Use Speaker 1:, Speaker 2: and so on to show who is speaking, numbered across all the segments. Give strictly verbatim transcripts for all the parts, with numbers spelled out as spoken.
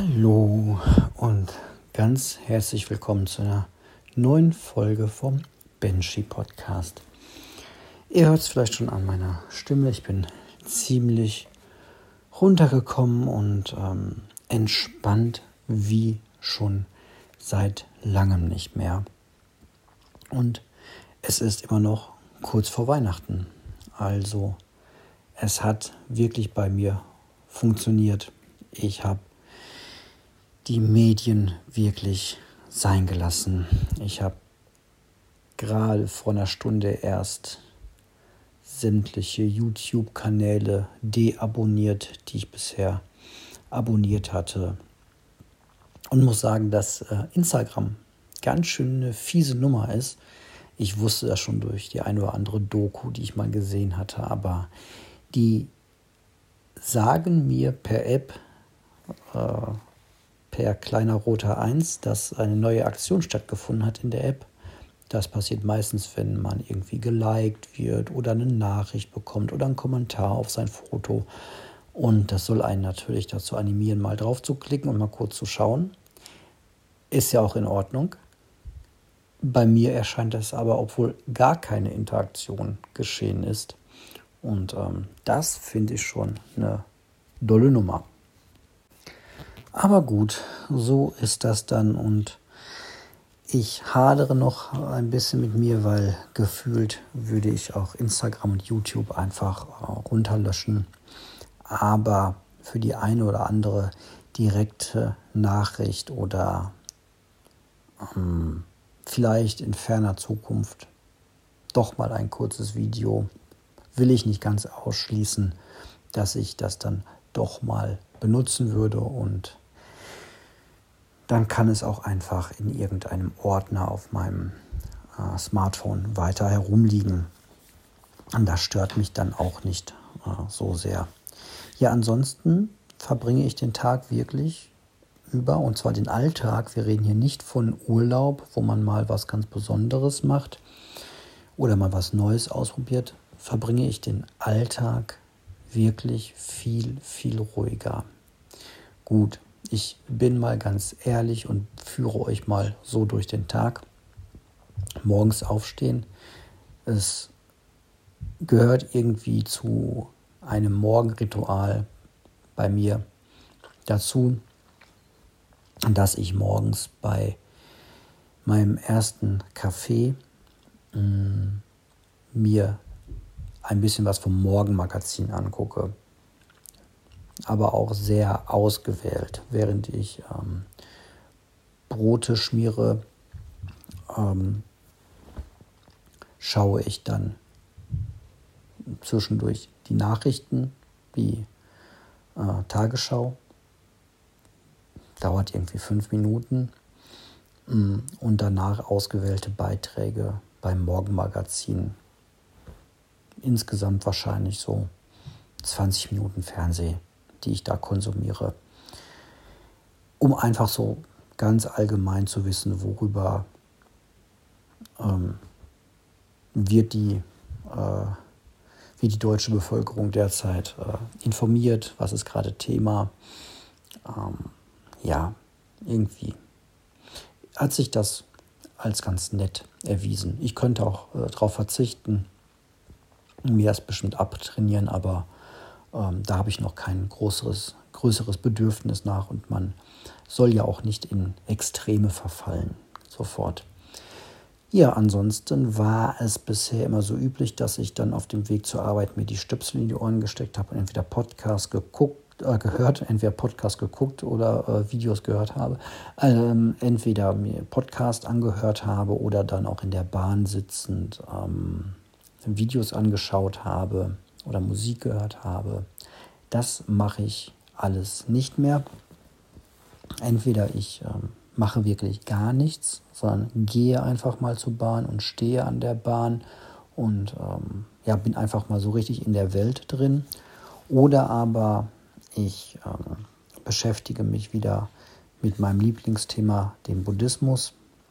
Speaker 1: Hallo und ganz herzlich willkommen zu einer neuen Folge vom Benji Podcast. Ihr hört es vielleicht schon an meiner Stimme, ich bin ziemlich runtergekommen und ähm, entspannt wie schon seit langem nicht mehr. Und es ist immer noch kurz vor Weihnachten, also es hat wirklich bei mir funktioniert. Ich habe die Medien wirklich sein gelassen. Ich habe gerade vor einer Stunde erst sämtliche YouTube-Kanäle deabonniert, die ich bisher abonniert hatte. Und muss sagen, dass äh, Instagram ganz schön eine fiese Nummer ist. Ich wusste das schon durch die eine oder andere Doku, die ich mal gesehen hatte, aber die sagen mir per App, äh, per kleiner roter eins, dass eine neue Aktion stattgefunden hat in der App. Das passiert meistens, wenn man irgendwie geliked wird oder eine Nachricht bekommt oder einen Kommentar auf sein Foto. Und das soll einen natürlich dazu animieren, mal drauf zu klicken und mal kurz zu schauen. Ist ja auch in Ordnung. Bei mir erscheint das aber, obwohl gar keine Interaktion geschehen ist. Und ähm, das finde ich schon eine dolle Nummer. Aber gut, so ist das dann und ich hadere noch ein bisschen mit mir, weil gefühlt würde ich auch Instagram und YouTube einfach runterlöschen. Aber für die eine oder andere direkte Nachricht oder ähm, vielleicht in ferner Zukunft doch mal ein kurzes Video, will ich nicht ganz ausschließen, dass ich das dann doch mal benutzen würde und dann kann es auch einfach in irgendeinem Ordner auf meinem äh, Smartphone weiter herumliegen. Und das stört mich dann auch nicht äh, so sehr. Ja, ansonsten verbringe ich den Tag wirklich über, und zwar den Alltag. Wir reden hier nicht von Urlaub, wo man mal was ganz Besonderes macht oder mal was Neues ausprobiert. Verbringe ich den Alltag wirklich viel, viel ruhiger. Gut. Ich bin mal ganz ehrlich und führe euch mal so durch den Tag. Morgens aufstehen, es gehört irgendwie zu einem Morgenritual bei mir dazu, dass ich morgens bei meinem ersten Kaffee mh, mir ein bisschen was vom Morgenmagazin angucke. Aber auch sehr ausgewählt. Während ich ähm, Brote schmiere, ähm, schaue ich dann zwischendurch die Nachrichten, die äh, Tagesschau. Dauert irgendwie fünf Minuten. Mh, und danach ausgewählte Beiträge beim Morgenmagazin. Insgesamt wahrscheinlich so zwanzig Minuten Fernsehen, die ich da konsumiere, um einfach so ganz allgemein zu wissen, worüber ähm, wird die, äh, wie die deutsche Bevölkerung derzeit äh, informiert, was ist gerade Thema. Ähm, ja, irgendwie hat sich das als ganz nett erwiesen. Ich könnte auch äh, darauf verzichten, mir das bestimmt abtrainieren, aber Ähm, da habe ich noch kein größeres, größeres Bedürfnis nach und man soll ja auch nicht in Extreme verfallen, sofort. Ja, ansonsten war es bisher immer so üblich, dass ich dann auf dem Weg zur Arbeit mir die Stöpsel in die Ohren gesteckt habe und entweder Podcast geguckt, äh, gehört, entweder Podcast geguckt oder äh, Videos gehört habe. Ähm, entweder mir Podcast angehört habe oder dann auch in der Bahn sitzend ähm, Videos angeschaut habe oder Musik gehört habe. Das mache ich alles nicht mehr. Entweder ich ähm, mache wirklich gar nichts, sondern gehe einfach mal zur Bahn und stehe an der Bahn und ähm, ja, bin einfach mal so richtig in der Welt drin. Oder aber ich ähm, beschäftige mich wieder mit meinem Lieblingsthema, dem Buddhismus,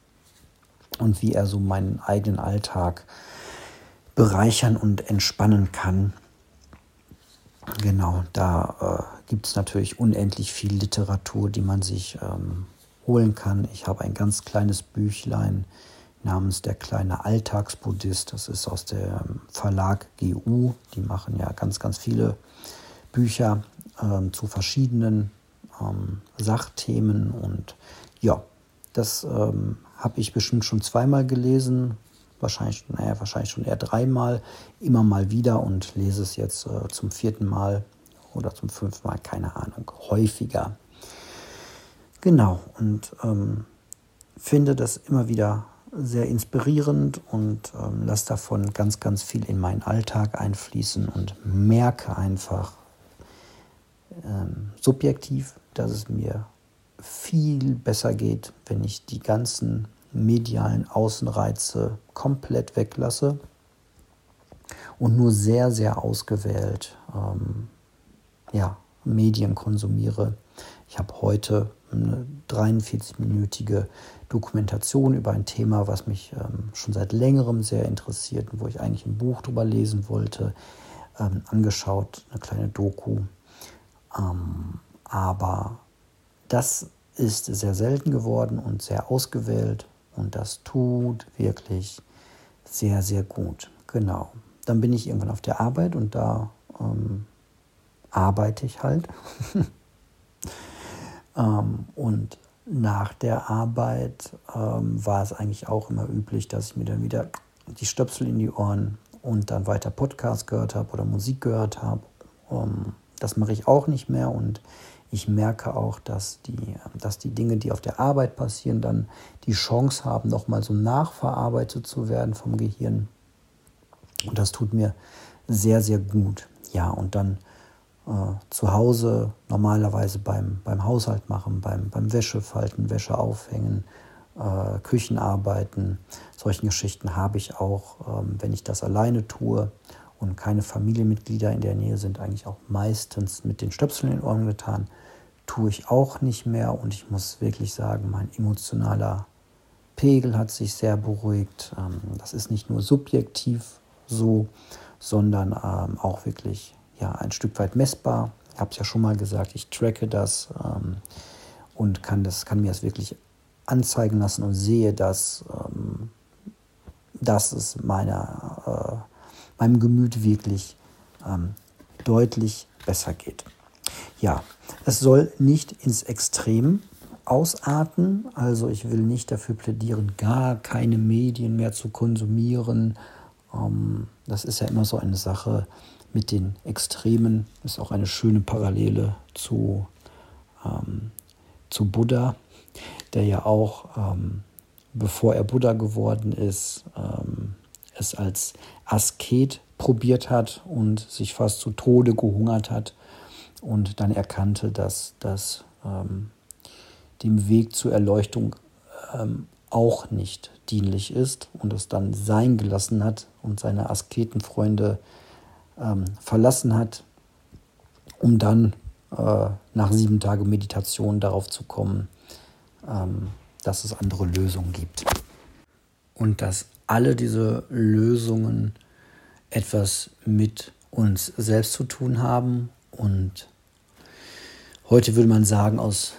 Speaker 1: und wie er so meinen eigenen Alltag bereichern und entspannen kann. Genau, da äh, gibt es natürlich unendlich viel Literatur, die man sich ähm, holen kann. Ich habe ein ganz kleines Büchlein namens Der kleine Alltagsbuddhist. Das ist aus dem Verlag G U. Die machen ja ganz, ganz viele Bücher ähm, zu verschiedenen ähm, Sachthemen. Und ja, das ähm, habe ich bestimmt schon zweimal gelesen. Wahrscheinlich, naja, wahrscheinlich schon eher dreimal, immer mal wieder und lese es jetzt äh, zum vierten Mal oder zum fünften Mal, keine Ahnung, häufiger. Genau, und ähm, finde das immer wieder sehr inspirierend und ähm, lasse davon ganz, ganz viel in meinen Alltag einfließen und merke einfach ähm, subjektiv, dass es mir viel besser geht, wenn ich die ganzen medialen Außenreize komplett weglasse und nur sehr, sehr ausgewählt ähm, ja, Medien konsumiere. Ich habe heute eine dreiundvierzig-minütige Dokumentation über ein Thema, was mich ähm, schon seit längerem sehr interessiert und wo ich eigentlich ein Buch drüber lesen wollte, ähm, angeschaut, eine kleine Doku. Ähm, aber das ist sehr selten geworden und sehr ausgewählt. Und das tut wirklich sehr, sehr gut. Genau. Dann bin ich irgendwann auf der Arbeit und da ähm, arbeite ich halt. ähm, und nach der Arbeit ähm, war es eigentlich auch immer üblich, dass ich mir dann wieder die Stöpsel in die Ohren und dann weiter Podcast gehört habe oder Musik gehört habe. Ähm, das mache ich auch nicht mehr und ich merke auch, dass die, dass die Dinge, die auf der Arbeit passieren, dann die Chance haben, nochmal so nachverarbeitet zu werden vom Gehirn. Und das tut mir sehr, sehr gut. Ja, und dann äh, zu Hause normalerweise beim, beim Haushalt machen, beim, beim Wäschefalten, Wäsche aufhängen, äh, Küchenarbeiten, solchen Geschichten habe ich auch, ähm, wenn ich das alleine tue und keine Familienmitglieder in der Nähe sind, eigentlich auch meistens mit den Stöpseln in den Ohren getan. Tue ich auch nicht mehr und ich muss wirklich sagen, mein emotionaler Pegel hat sich sehr beruhigt. Das ist nicht nur subjektiv so, sondern auch wirklich ja, ein Stück weit messbar. Ich habe es ja schon mal gesagt, ich tracke das und kann, das, kann mir das wirklich anzeigen lassen und sehe, dass, dass es meiner, meinem Gemüt wirklich deutlich besser geht. Ja, es soll nicht ins Extrem ausarten. Also ich will nicht dafür plädieren, gar keine Medien mehr zu konsumieren. Ähm, das ist ja immer so eine Sache mit den Extremen. Das ist auch eine schöne Parallele zu, ähm, zu Buddha, der ja auch, ähm, bevor er Buddha geworden ist, ähm, es als Asket probiert hat und sich fast zu Tode gehungert hat. Und dann erkannte, dass das ähm, dem Weg zur Erleuchtung ähm, auch nicht dienlich ist und es dann sein gelassen hat und seine Asketenfreunde ähm, verlassen hat, um dann äh, nach sieben Tagen Meditation darauf zu kommen, ähm, dass es andere Lösungen gibt. Und dass alle diese Lösungen etwas mit uns selbst zu tun haben und heute würde man sagen, aus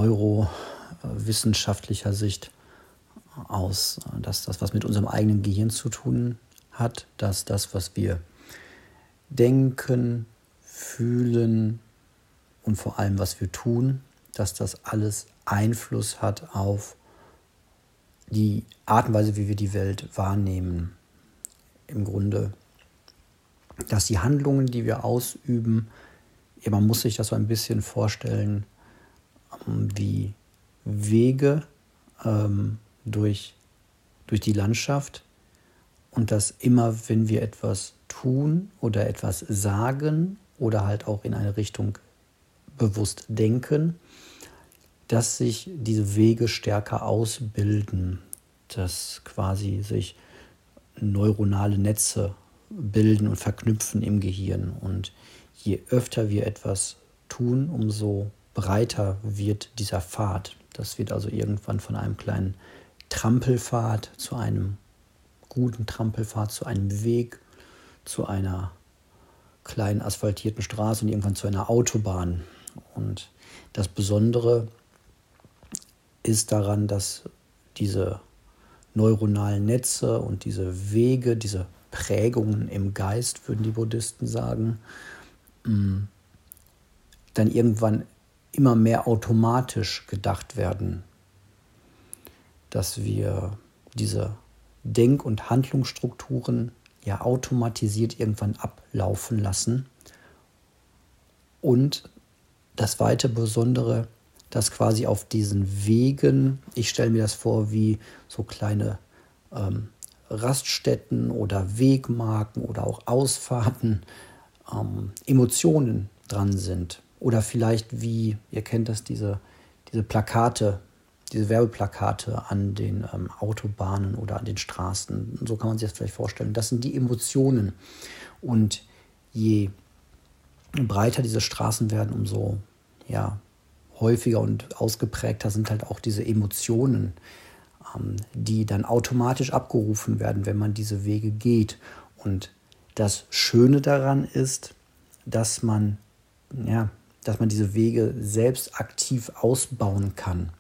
Speaker 1: neurowissenschaftlicher Sicht, aus, dass das was mit unserem eigenen Gehirn zu tun hat, dass das, was wir denken, fühlen und vor allem, was wir tun, dass das alles Einfluss hat auf die Art und Weise, wie wir die Welt wahrnehmen. Im Grunde, dass die Handlungen, die wir ausüben, ja, man muss sich das so ein bisschen vorstellen, wie Wege ähm, durch, durch die Landschaft und dass immer, wenn wir etwas tun oder etwas sagen oder halt auch in eine Richtung bewusst denken, dass sich diese Wege stärker ausbilden, dass quasi sich neuronale Netze bilden und verknüpfen im Gehirn. Und je öfter wir etwas tun, umso breiter wird dieser Pfad. Das wird also irgendwann von einem kleinen Trampelpfad zu einem guten Trampelpfad, zu einem Weg, zu einer kleinen asphaltierten Straße und irgendwann zu einer Autobahn. Und das Besondere ist daran, dass diese neuronalen Netze und diese Wege, diese Prägungen im Geist, würden die Buddhisten sagen, dann irgendwann immer mehr automatisch gedacht werden, dass wir diese Denk- und Handlungsstrukturen ja automatisiert irgendwann ablaufen lassen. Und das weitere Besondere, dass quasi auf diesen Wegen, ich stelle mir das vor wie so kleine ähm, Raststätten oder Wegmarken oder auch Ausfahrten, ähm, Emotionen dran sind. Oder vielleicht wie, ihr kennt das, diese, diese Plakate, diese Werbeplakate an den ähm, Autobahnen oder an den Straßen. So kann man sich das vielleicht vorstellen. Das sind die Emotionen. Und je breiter diese Straßen werden, umso ja, häufiger und ausgeprägter sind halt auch diese Emotionen, ähm, die dann automatisch abgerufen werden, wenn man diese Wege geht. Und das Schöne daran ist, dass man, ja, dass man diese Wege selbst aktiv ausbauen kann.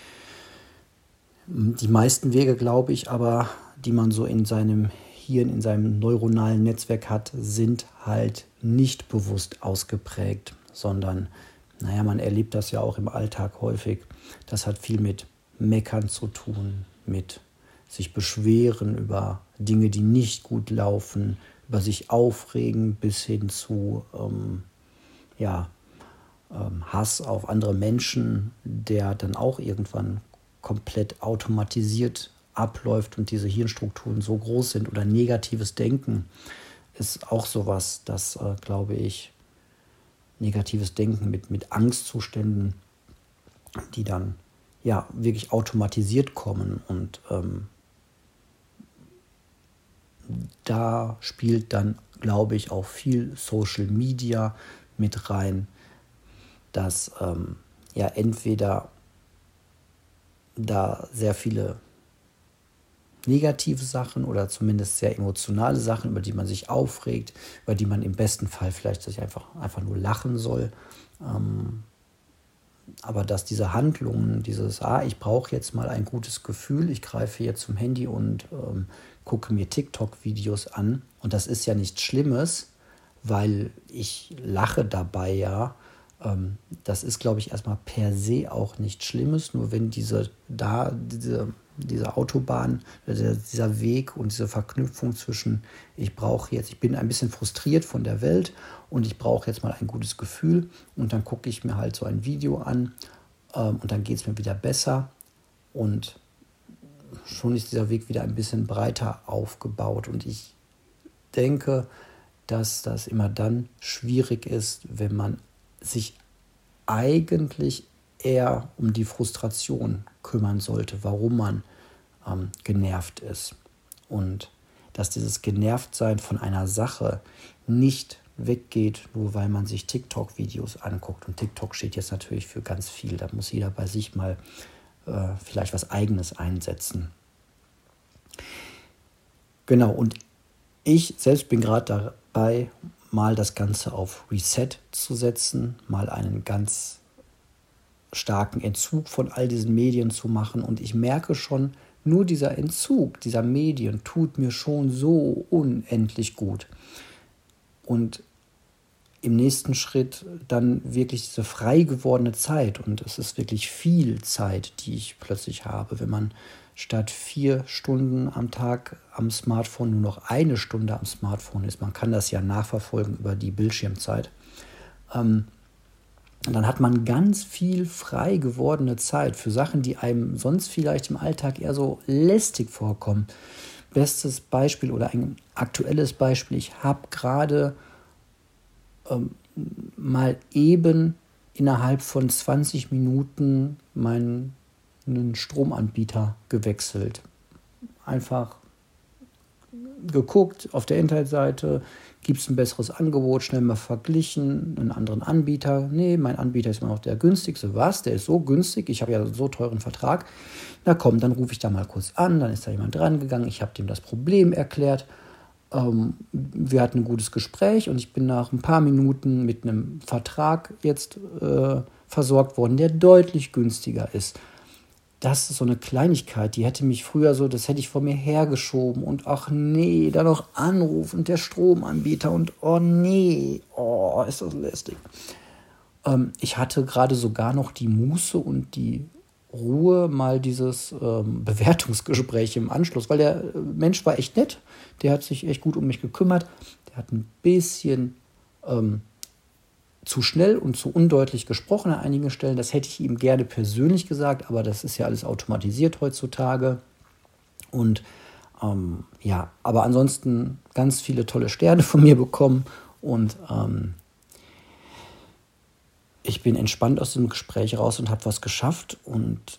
Speaker 1: Die meisten Wege, glaube ich, aber, die man so in seinem Hirn, in seinem neuronalen Netzwerk hat, sind halt nicht bewusst ausgeprägt, sondern, naja, man erlebt das ja auch im Alltag häufig. Das hat viel mit Meckern zu tun, mit sich beschweren über Dinge, die nicht gut laufen, über sich aufregen bis hin zu ähm, ja, ähm, Hass auf andere Menschen, der dann auch irgendwann komplett automatisiert abläuft und diese Hirnstrukturen so groß sind. Oder negatives Denken ist auch sowas, das, äh, glaube ich, negatives Denken mit, mit Angstzuständen, die dann ja wirklich automatisiert kommen. Und ähm, da spielt dann, glaube ich, auch viel Social Media mit rein, dass ähm, ja entweder da sehr viele negative Sachen oder zumindest sehr emotionale Sachen, über die man sich aufregt, über die man im besten Fall vielleicht sich einfach, einfach nur lachen soll. Ähm, aber dass diese Handlungen, dieses, ah, ich brauche jetzt mal ein gutes Gefühl, ich greife jetzt zum Handy und ähm, gucke mir TikTok-Videos an. Und das ist ja nichts Schlimmes, weil ich lache dabei ja. Ähm, das ist, glaube ich, erstmal per se auch nichts Schlimmes, nur wenn diese, da, diese, diese Autobahn, dieser Weg und diese Verknüpfung zwischen, ich brauche jetzt, ich bin ein bisschen frustriert von der Welt und ich brauche jetzt mal ein gutes Gefühl und dann gucke ich mir halt so ein Video an ähm, und dann geht es mir wieder besser und schon ist dieser Weg wieder ein bisschen breiter aufgebaut. Und ich denke, dass das immer dann schwierig ist, wenn man sich eigentlich eher um die Frustration kümmern sollte, warum man ähm, genervt ist. Und dass dieses Genervtsein von einer Sache nicht weggeht, nur weil man sich TikTok-Videos anguckt. Und TikTok steht jetzt natürlich für ganz viel. Da muss jeder bei sich mal äh, vielleicht was Eigenes einsetzen. Genau, und ich selbst bin gerade dabei, mal das Ganze auf Reset zu setzen, mal einen ganz starken Entzug von all diesen Medien zu machen. Und ich merke schon, nur dieser Entzug dieser Medien tut mir schon so unendlich gut. Und im nächsten Schritt dann wirklich diese frei gewordene Zeit. Und es ist wirklich viel Zeit, die ich plötzlich habe, wenn man statt vier Stunden am Tag am Smartphone nur noch eine Stunde am Smartphone ist. Man kann das ja nachverfolgen über die Bildschirmzeit. Ähm, dann hat man ganz viel frei gewordene Zeit für Sachen, die einem sonst vielleicht im Alltag eher so lästig vorkommen. Bestes Beispiel oder ein aktuelles Beispiel. Ich habe gerade ähm, mal eben innerhalb von zwanzig Minuten meinen einen Stromanbieter gewechselt. Einfach geguckt auf der Internetseite, gibt es ein besseres Angebot, schnell mal verglichen, einen anderen Anbieter. Nee, mein Anbieter ist immer noch der günstigste. Was? Der ist so günstig, ich habe ja so teuren Vertrag. Na komm, dann rufe ich da mal kurz an, dann ist da jemand dran gegangen, ich habe dem das Problem erklärt ähm, wir hatten ein gutes Gespräch und ich bin nach ein paar Minuten mit einem Vertrag jetzt äh, versorgt worden, der deutlich günstiger ist. Das ist so eine Kleinigkeit, die hätte mich früher so, das hätte ich vor mir hergeschoben und ach nee, dann noch Anruf und der Stromanbieter und oh nee, oh, ist das lästig. Ähm, ich hatte gerade sogar noch die Muße und die Ruhe, mal dieses ähm, Bewertungsgespräch im Anschluss, weil der Mensch war echt nett, der hat sich echt gut um mich gekümmert, der hat ein bisschen ähm, zu schnell und zu undeutlich gesprochen an einigen Stellen. Das hätte ich ihm gerne persönlich gesagt, aber das ist ja alles automatisiert heutzutage. Und ähm, ja, aber ansonsten ganz viele tolle Sterne von mir bekommen und ähm, ich bin entspannt aus dem Gespräch raus und habe was geschafft und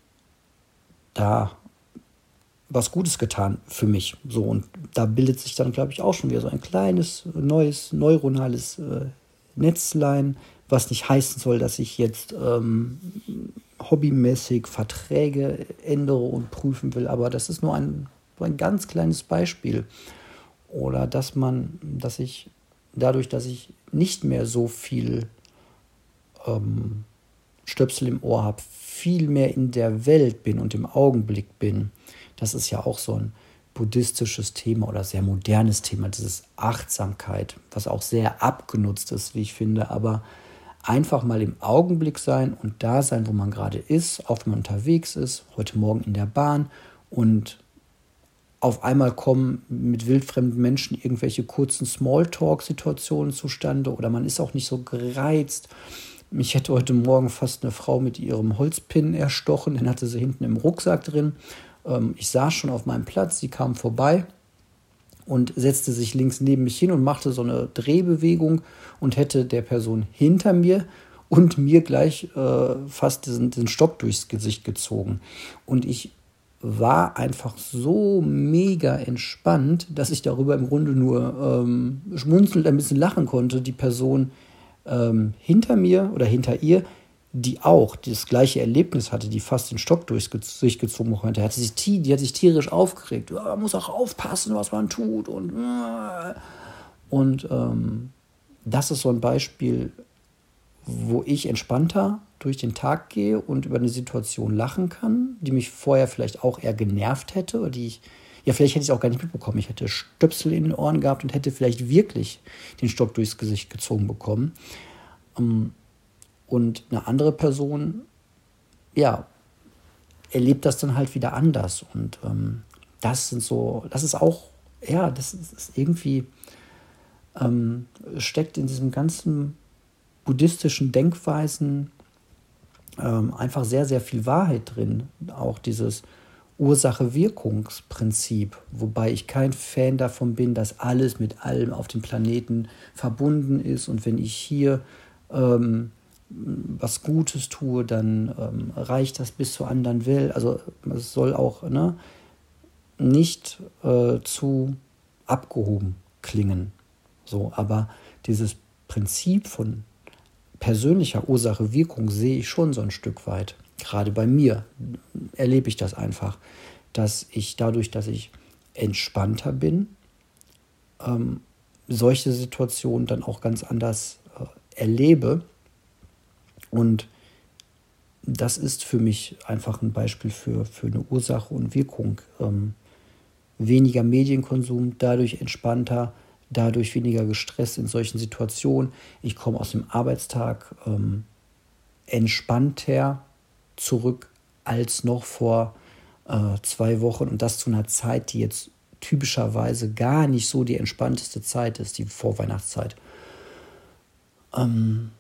Speaker 1: da was Gutes getan für mich. So, und da bildet sich dann, glaube ich, auch schon wieder so ein kleines, neues, neuronales äh, Netzlein, was nicht heißen soll, dass ich jetzt ähm, hobbymäßig Verträge ändere und prüfen will, aber das ist nur ein, ein ganz kleines Beispiel. Oder dass man, dass ich dadurch, dass ich nicht mehr so viel ähm, Stöpsel im Ohr habe, viel mehr in der Welt bin und im Augenblick bin. Das ist ja auch so ein buddhistisches Thema oder sehr modernes Thema, dieses Achtsamkeit, was auch sehr abgenutzt ist, wie ich finde, aber einfach mal im Augenblick sein und da sein, wo man gerade ist, auch wenn man unterwegs ist, heute Morgen in der Bahn und auf einmal kommen mit wildfremden Menschen irgendwelche kurzen Smalltalk-Situationen zustande oder man ist auch nicht so gereizt. Mich hätte heute Morgen fast eine Frau mit ihrem Holzpin erstochen, den hatte sie hinten im Rucksack drin. Ähm, ich saß schon auf meinem Platz, sie kam vorbei und setzte sich links neben mich hin und machte so eine Drehbewegung und hätte der Person hinter mir und mir gleich äh, fast diesen, diesen Stock durchs Gesicht gezogen. Und ich war einfach so mega entspannt, dass ich darüber im Grunde nur ähm, schmunzelnd ein bisschen lachen konnte. Die Person ähm, hinter mir oder hinter ihr, die auch das gleiche Erlebnis hatte, die fast den Stock durchs Gesicht gezogen konnte, hat sich, die hat sich tierisch aufgeregt. Ja, man muss auch aufpassen, was man tut. Und, und ähm, das ist so ein Beispiel, wo ich entspannter durch den Tag gehe und über eine Situation lachen kann, die mich vorher vielleicht auch eher genervt hätte oder die ich, ja, vielleicht hätte ich es auch gar nicht mitbekommen. Ich hätte Stöpsel in den Ohren gehabt und hätte vielleicht wirklich den Stock durchs Gesicht gezogen bekommen. Und eine andere Person, ja, erlebt das dann halt wieder anders. Und ähm, das sind so, das ist auch, ja, das ist, ist irgendwie, ähm, steckt in diesem ganzen buddhistischen Denkweisen ähm, einfach sehr, sehr viel Wahrheit drin. Auch dieses Ursache-Wirkungsprinzip, wobei ich kein Fan davon bin, dass alles mit allem auf dem Planeten verbunden ist und wenn ich hier ähm, was Gutes tue, dann ähm, reicht das bis zur anderen Welt. Also es soll auch ne, nicht äh, zu abgehoben klingen. So, aber dieses Prinzip von persönlicher Ursache-Wirkung sehe ich schon so ein Stück weit. Gerade bei mir erlebe ich das einfach, dass ich dadurch, dass ich entspannter bin, ähm, solche Situationen dann auch ganz anders äh, erlebe. Und das ist für mich einfach ein Beispiel für, für eine Ursache und Wirkung. Ähm, weniger Medienkonsum, dadurch entspannter, dadurch weniger gestresst in solchen Situationen. Ich komme aus dem Arbeitstag ähm, entspannter zurück als noch vor äh, zwei Wochen und das zu einer Zeit, die jetzt typischerweise gar nicht so die entspannteste Zeit ist, die Vorweihnachtszeit. Ähm,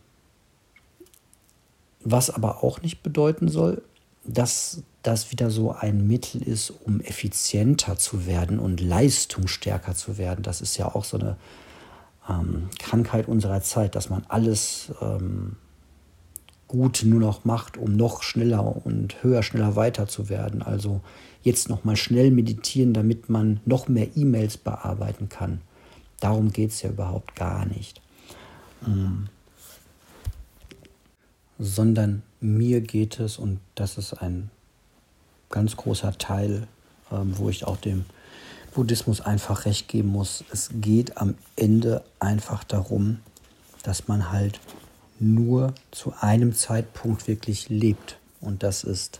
Speaker 1: was aber auch nicht bedeuten soll, dass das wieder so ein Mittel ist, um effizienter zu werden und leistungsstärker zu werden. Das ist ja auch so eine ähm, Krankheit unserer Zeit, dass man alles ähm, gut nur noch macht, um noch schneller und höher, schneller weiter zu werden. Also jetzt noch mal schnell meditieren, damit man noch mehr E-Mails bearbeiten kann. Darum geht es ja überhaupt gar nicht. Ähm, sondern mir geht es, und das ist ein ganz großer Teil, ähm, wo ich auch dem Buddhismus einfach recht geben muss. Es geht am Ende einfach darum, dass man halt nur zu einem Zeitpunkt wirklich lebt. Und das ist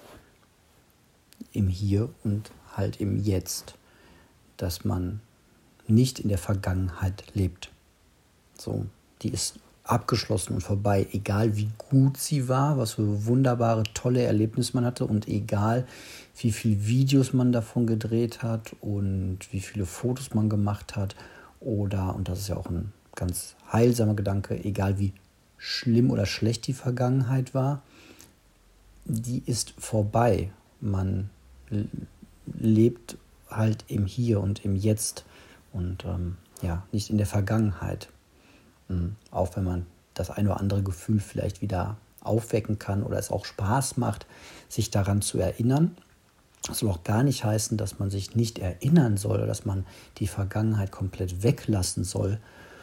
Speaker 1: im Hier und halt im Jetzt. Dass man nicht in der Vergangenheit lebt. So, die ist abgeschlossen und vorbei, egal wie gut sie war, was für wunderbare, tolle Erlebnisse man hatte und egal wie viele Videos man davon gedreht hat und wie viele Fotos man gemacht hat oder, und das ist ja auch ein ganz heilsamer Gedanke, egal wie schlimm oder schlecht die Vergangenheit war, die ist vorbei. Man lebt halt im Hier und im Jetzt und ähm, ja, nicht in der Vergangenheit. Auch wenn man das ein oder andere Gefühl vielleicht wieder aufwecken kann oder es auch Spaß macht, sich daran zu erinnern. Das soll auch gar nicht heißen, dass man sich nicht erinnern soll oder dass man die Vergangenheit komplett weglassen soll,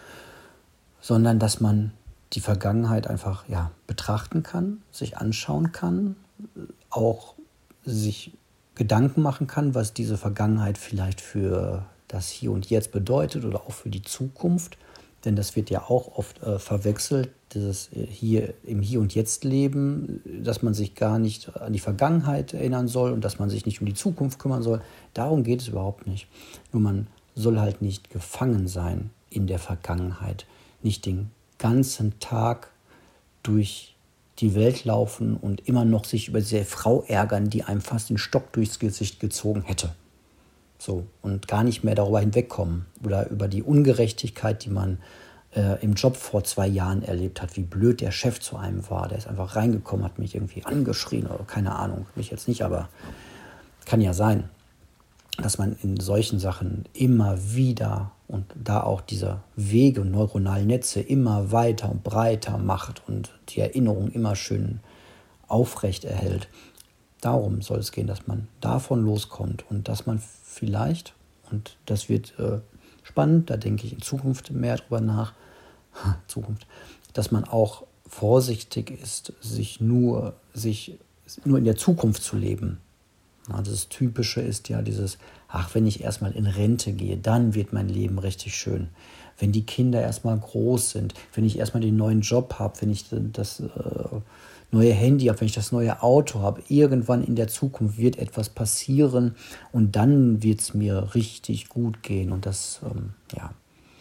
Speaker 1: sondern dass man die Vergangenheit einfach ja, betrachten kann, sich anschauen kann, auch sich Gedanken machen kann, was diese Vergangenheit vielleicht für das Hier und Jetzt bedeutet oder auch für die Zukunft. Denn das wird ja auch oft äh, verwechselt, dieses hier im Hier und Jetzt Leben, dass man sich gar nicht an die Vergangenheit erinnern soll und dass man sich nicht um die Zukunft kümmern soll. Darum geht es überhaupt nicht. Nur man soll halt nicht gefangen sein in der Vergangenheit, nicht den ganzen Tag durch die Welt laufen und immer noch sich über diese Frau ärgern, die einem fast den Stock durchs Gesicht gezogen hätte. So, und gar nicht mehr darüber hinwegkommen oder über die Ungerechtigkeit, die man äh, im Job vor zwei Jahren erlebt hat, wie blöd der Chef zu einem war. Der ist einfach reingekommen, hat mich irgendwie angeschrien oder keine Ahnung, mich jetzt nicht, aber kann ja sein, dass man in solchen Sachen immer wieder und da auch diese Wege und neuronalen Netze immer weiter und breiter macht und die Erinnerung immer schön aufrecht erhält. Darum soll es gehen, dass man davon loskommt und dass man vielleicht, und das wird äh, spannend, da denke ich in Zukunft mehr drüber nach, Zukunft, dass man auch vorsichtig ist, sich nur, sich nur in der Zukunft zu leben. Ja, das Typische ist ja dieses, ach, wenn ich erstmal in Rente gehe, dann wird mein Leben richtig schön. Wenn die Kinder erstmal groß sind, wenn ich erstmal den neuen Job habe, wenn ich das äh, neue Handy habe, wenn ich das neue Auto habe, irgendwann in der Zukunft wird etwas passieren und dann wird es mir richtig gut gehen. Und das, ähm, ja,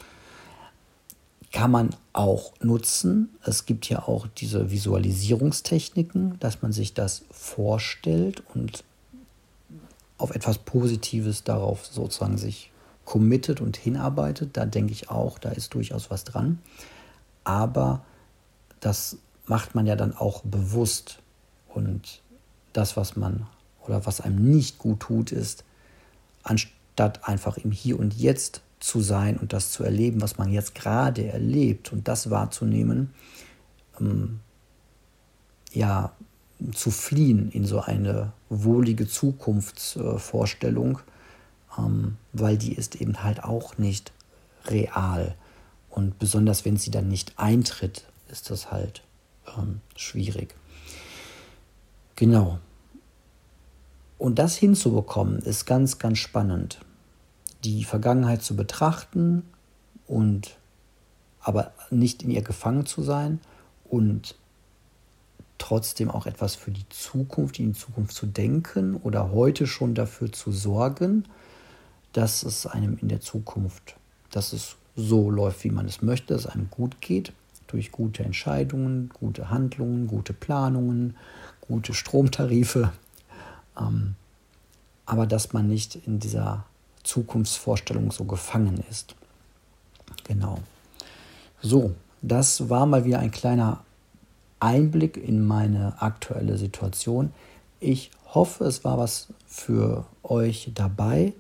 Speaker 1: kann man auch nutzen. Es gibt ja auch diese Visualisierungstechniken, dass man sich das vorstellt und auf etwas Positives darauf sozusagen sich committet und hinarbeitet. Da denke ich auch, da ist durchaus was dran. Aber das macht man ja dann auch bewusst. Und das, was man oder was einem nicht gut tut, ist, anstatt einfach im Hier und Jetzt zu sein und das zu erleben, was man jetzt gerade erlebt und das wahrzunehmen, ähm, ja, zu fliehen in so eine wohlige Zukunftsvorstellung, ähm, weil die ist eben halt auch nicht real. Und besonders wenn sie dann nicht eintritt, ist das halt ähm, schwierig. Genau. Und das hinzubekommen, ist ganz, ganz spannend. Die Vergangenheit zu betrachten und aber nicht in ihr gefangen zu sein und trotzdem auch etwas für die Zukunft, in die Zukunft zu denken oder heute schon dafür zu sorgen, dass es einem in der Zukunft, dass es so läuft, wie man es möchte, dass es einem gut geht, durch gute Entscheidungen, gute Handlungen, gute Planungen, gute Stromtarife, ähm, aber dass man nicht in dieser Zukunftsvorstellung so gefangen ist. Genau. So, das war mal wieder ein kleiner Einblick in meine aktuelle Situation. Ich hoffe, es war was für euch dabei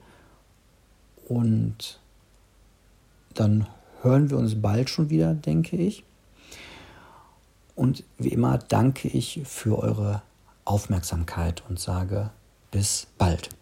Speaker 1: und dann hören wir uns bald schon wieder, denke ich. Und wie immer danke ich für eure Aufmerksamkeit und sage bis bald.